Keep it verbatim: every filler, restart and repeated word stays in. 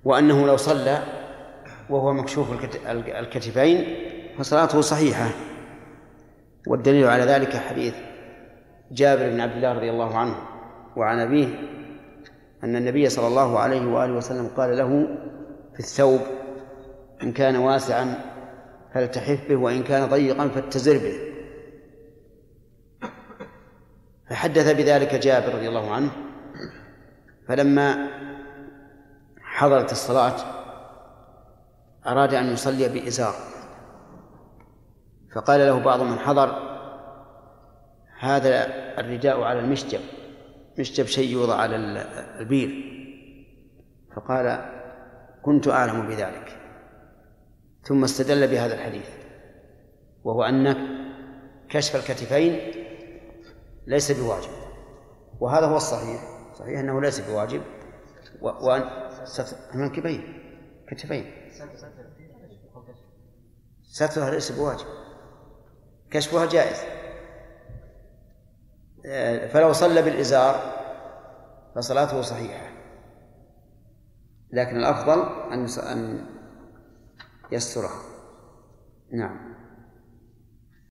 وأنه لو صلى وهو مكشوف الكتفين فصلاته صحيحة. والدليل على ذلك حديث جابر بن عبد الله رضي الله عنه وعن أبيه أن النبي صلى الله عليه وآله وسلم قال له في الثوب: إن كان واسعا فالتحف به، وإن كان ضيقا فاتزر به. فحدث بذلك جابر رضي الله عنه. فلما حضرت الصلاة أراد أن يصلي بإزار، فقال له بعض من حضر: هذا الرداء على المشجب، مشجب شيء يوضع على البير. فقال: كنت أعلم بذلك. ثم استدل بهذا الحديث، وهو أن كشف الكتفين ليس بواجب، وهذا هو الصحيح. صحيح أنه ليس بواجب، وأن المنكبين كتفين سترها ليس بواجب، كشفها جائز. فلو صلى بالإزار فصلاته صحيحة، لكن الأفضل أن يسترها. نعم.